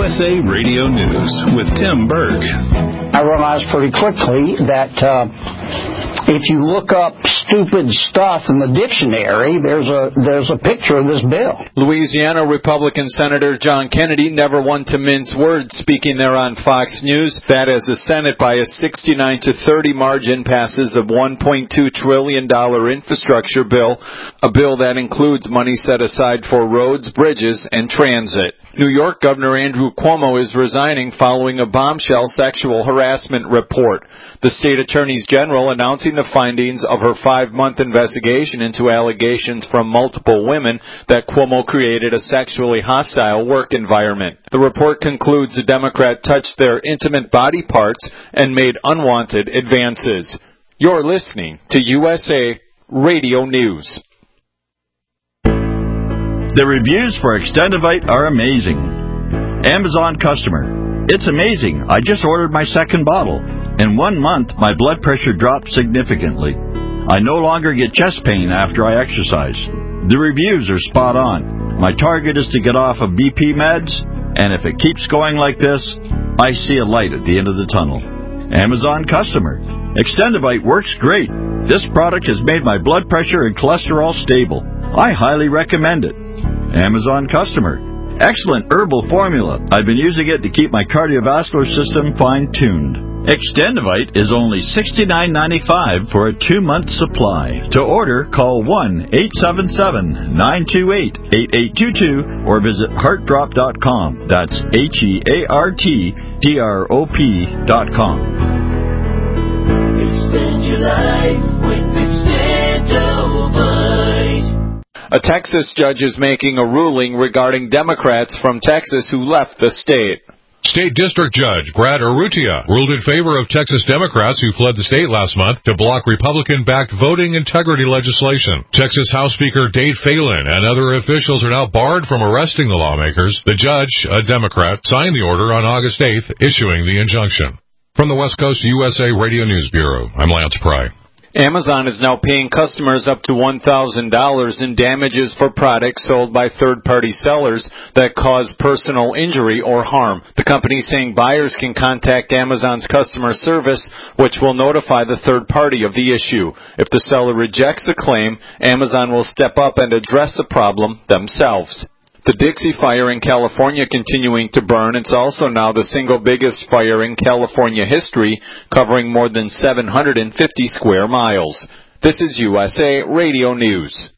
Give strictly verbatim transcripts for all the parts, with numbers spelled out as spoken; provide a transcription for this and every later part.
S A Radio News with Tim Berg. I realized pretty quickly that uh, if you look up stupid stuff in the dictionary, there's a there's a picture of this bill. Louisiana Republican Senator John Kennedy never one to mince words, speaking there on Fox News, that as the Senate by a sixty-nine to thirty margin passes a one point two trillion dollars infrastructure bill, a bill that includes money set aside for roads, bridges, and transit. New York Governor Andrew Cuomo is resigning following a bombshell sexual harassment report. The state attorneys general announcing the findings of her five-month investigation into allegations from multiple women that Cuomo created a sexually hostile work environment. The report concludes the Democrat touched their intimate body parts and made unwanted advances. You're listening to U S A Radio News. The reviews for Extendivite are amazing. Amazon customer. It's amazing. I just ordered my second bottle. In one month, my blood pressure dropped significantly. I no longer get chest pain after I exercise. The reviews are spot on. My target is to get off of B P meds, and if it keeps going like this, I see a light at the end of the tunnel. Amazon customer. Extendivite works great. This product has made my blood pressure and cholesterol stable. I highly recommend it. Amazon customer. Excellent herbal formula. I've been using it to keep my cardiovascular system fine-tuned. Extendivite is only sixty-nine ninety-five for a two-month supply. To order, call one eight seven seven, nine two eight, eight eight two two or visit heart drop dot com. That's H E A R T D R O P dot com. Extend your life with Extendivite. A Texas judge is making a ruling regarding Democrats from Texas who left the state. State District Judge Brad Urrutia ruled in favor of Texas Democrats who fled the state last month to block Republican-backed voting integrity legislation. Texas House Speaker Dade Phelan and other officials are now barred from arresting the lawmakers. The judge, a Democrat, signed the order on August eighth, issuing the injunction. From the West Coast U S A Radio News Bureau, I'm Lance Pry. Amazon is now paying customers up to one thousand dollars in damages for products sold by third-party sellers that cause personal injury or harm. The company is saying buyers can contact Amazon's customer service, which will notify the third party of the issue. If the seller rejects a claim, Amazon will step up and address the problem themselves. The Dixie Fire in California continuing to burn. It's also now the single biggest fire in California history, covering more than seven hundred fifty square miles. This is U S A Radio News.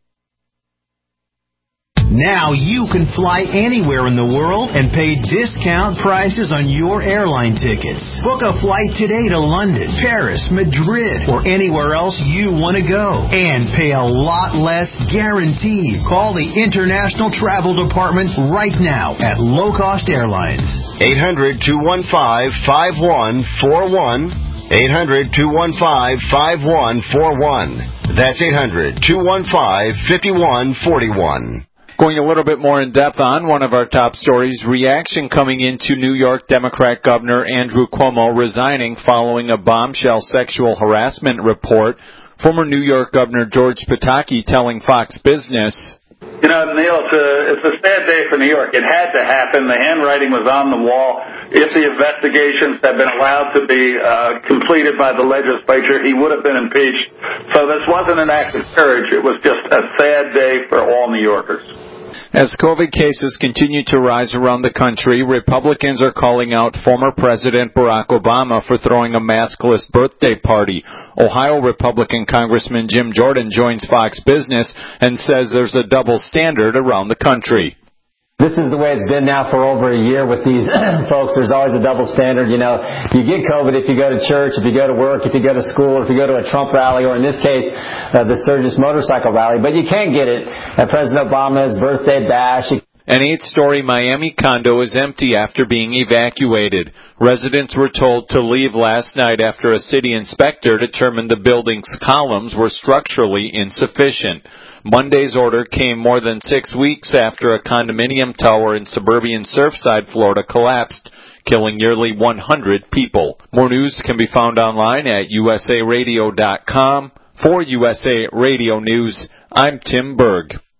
Now you can fly anywhere in the world and pay discount prices on your airline tickets. Book a flight today to London, Paris, Madrid, or anywhere else you want to go. And pay a lot less guaranteed. Call the International Travel Department right now at Low Cost Airlines. eight hundred, two one five, five one four one. eight hundred, two one five, five one four one. That's eight hundred, two one five, five one four one. Going a little bit more in depth on one of our top stories, reaction coming into New York Democrat Governor Andrew Cuomo resigning following a bombshell sexual harassment report. Former New York Governor George Pataki telling Fox Business, You know, Neil, it's a, it's a sad day for New York. It had to happen. The handwriting was on the wall. If the investigations had been allowed to be uh, completed by the legislature, he would have been impeached. So this wasn't an act of courage. It was just a sad day for all New Yorkers. As COVID cases continue to rise around the country, Republicans are calling out former President Barack Obama for throwing a maskless birthday party. Ohio Republican Congressman Jim Jordan joins Fox Business and says there's a double standard around the country. This is the way it's been now for over a year with these folks. There's always a double standard. You know, you get COVID if you go to church, if you go to work, if you go to school, or if you go to a Trump rally, or in this case, uh, the Sturgis motorcycle rally. But you can't get it at President Obama's birthday bash. An eight-story Miami condo is empty after being evacuated. Residents were told to leave last night after a city inspector determined the building's columns were structurally insufficient. Monday's order came more than six weeks after a condominium tower in suburban Surfside, Florida collapsed, killing nearly one hundred people. More news can be found online at U S A radio dot com. For U S A Radio News, I'm Tim Berg.